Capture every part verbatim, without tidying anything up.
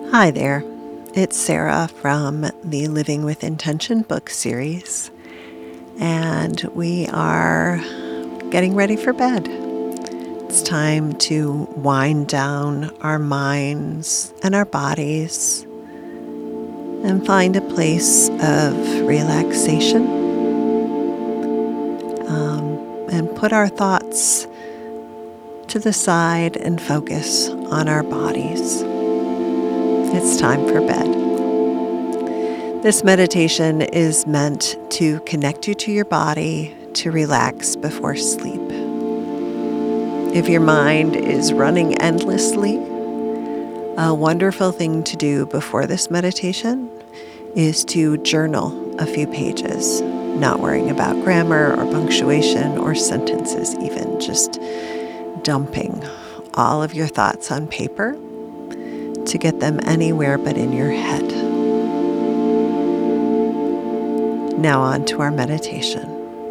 Hi there, it's Sarah from the Living with Intention book series, and we are getting ready for bed. It's time to wind down our minds and our bodies and find a place of relaxation um, and put our thoughts to the side and focus on our bodies. It's time for bed. This meditation is meant to connect you to your body to relax before sleep. If your mind is running endlessly, a wonderful thing to do before this meditation is to journal a few pages, not worrying about grammar or punctuation or sentences even, just dumping all of your thoughts on paper to get them anywhere but in your head. Now on to our meditation.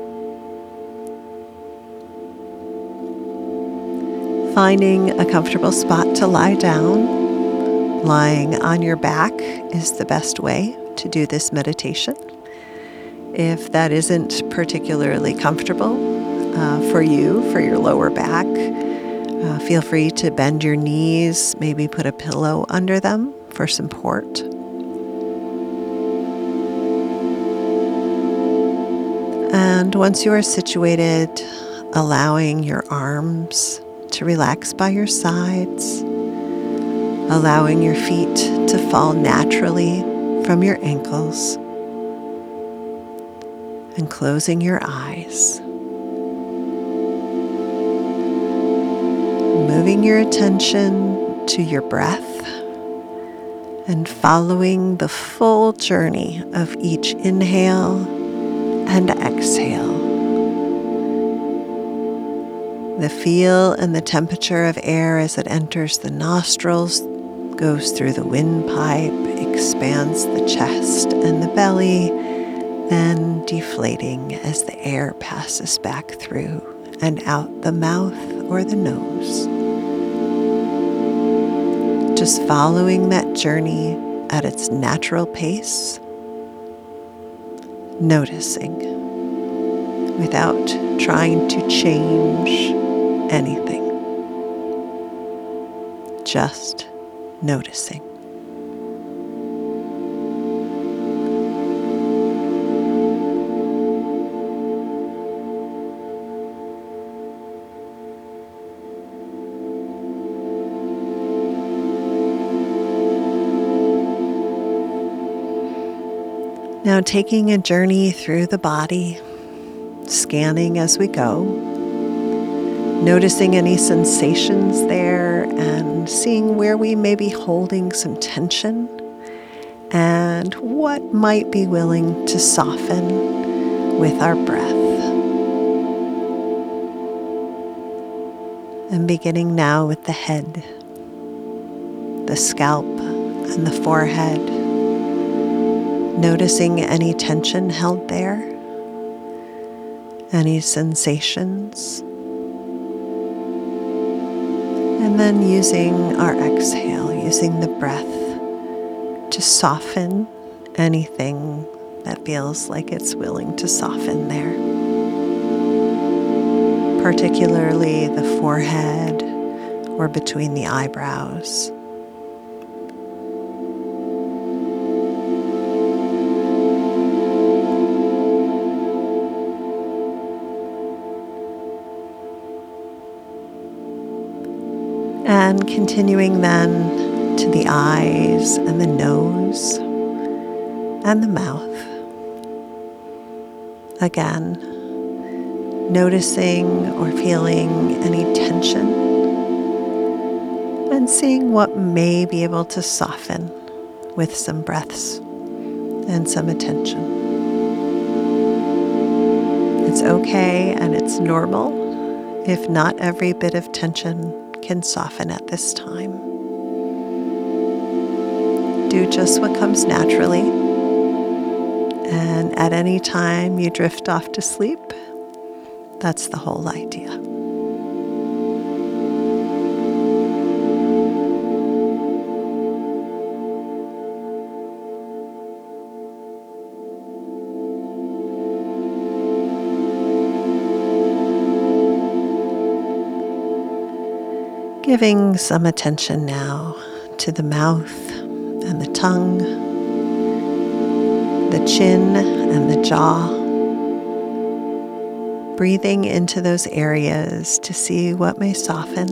Finding a comfortable spot to lie down. Lying on your back is the best way to do this meditation. If that isn't particularly comfortable uh, for you, for your lower back, Uh, feel free to bend your knees, maybe put a pillow under them for support. And once you are situated, allowing your arms to relax by your sides, allowing your feet to fall naturally from your ankles, and closing your eyes. Moving your attention to your breath and following the full journey of each inhale and exhale. The feel and the temperature of air as it enters the nostrils, goes through the windpipe, expands the chest and the belly, then deflating as the air passes back through and out the mouth or the nose. Just following that journey at its natural pace, noticing without trying to change anything, just noticing. Now taking a journey through the body, scanning as we go, noticing any sensations there and seeing where we may be holding some tension and what might be willing to soften with our breath. And beginning now with the head, the scalp, and the forehead. Noticing any tension held there, any sensations, and then using our exhale, using the breath to soften anything that feels like it's willing to soften there, particularly the forehead or between the eyebrows. And continuing then to the eyes and the nose and the mouth. Again, noticing or feeling any tension and seeing what may be able to soften with some breaths and some attention. It's okay and it's normal if not every bit of tension can soften at this time. Do just what comes naturally, and at any time you drift off to sleep, that's the whole idea. Giving some attention now to the mouth and the tongue, the chin and the jaw. Breathing into those areas to see what may soften,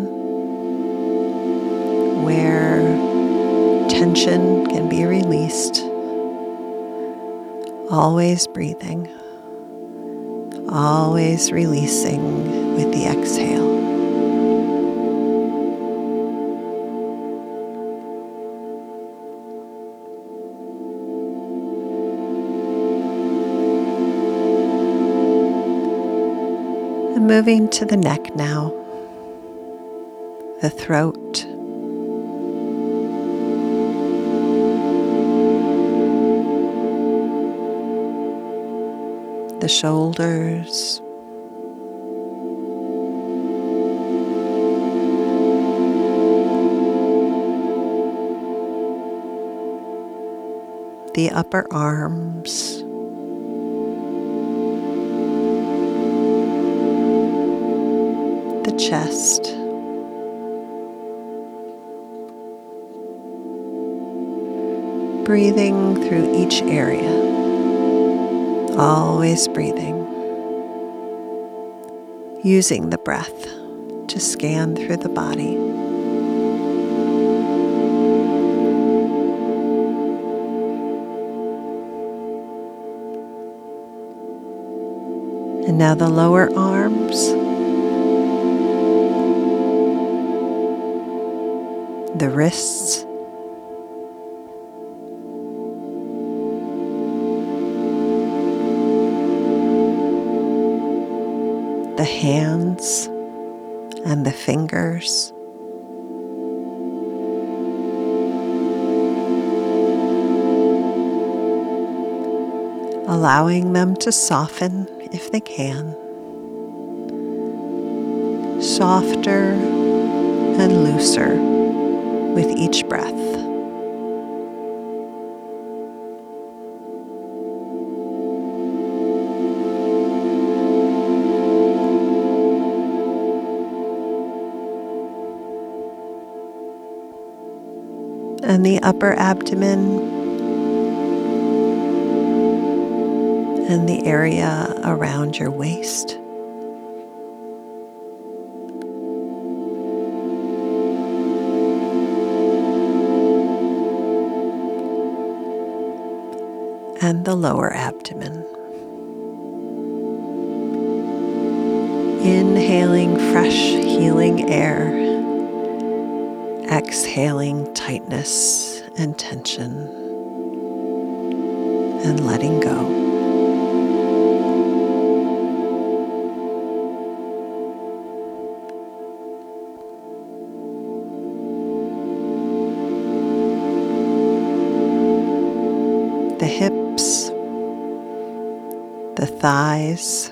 where tension can be released. Always breathing, always releasing with the exhale. And moving to the neck now, the throat, the shoulders, the upper arms, the chest, breathing through each area, always breathing, using the breath to scan through the body. And now the lower arms, the wrists, the hands and the fingers, allowing them to soften if they can, softer and looser with each breath. And the upper abdomen and the area around your waist. And the lower abdomen. Inhaling fresh, healing air. Exhaling tightness and tension. And letting go. The hips, the thighs,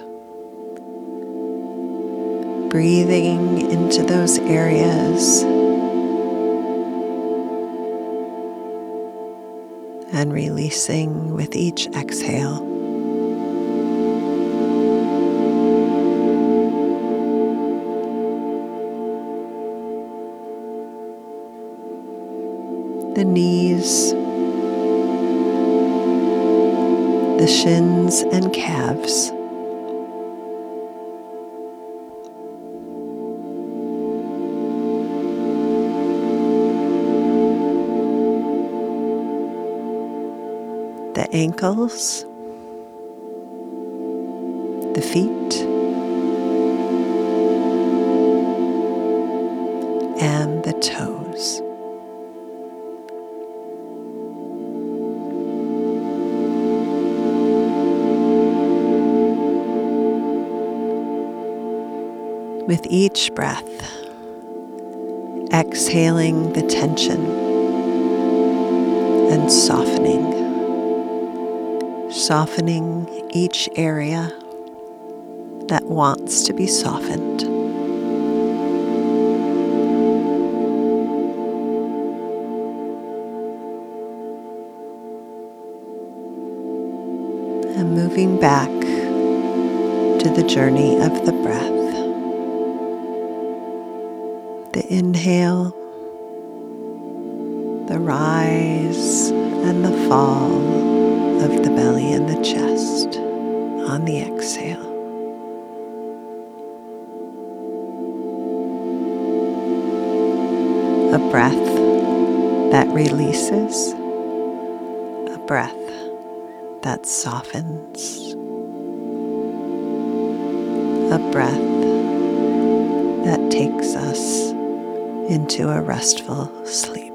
breathing into those areas and releasing with each exhale. The knees, the shins and calves, the ankles, the feet, and the toes. With each breath, exhaling the tension and softening, softening each area that wants to be softened. And moving back to the journey of the breath. the inhale, the rise and the fall of the belly and the chest on the exhale. A breath that releases, a breath that softens, a breath that takes us into a restful sleep.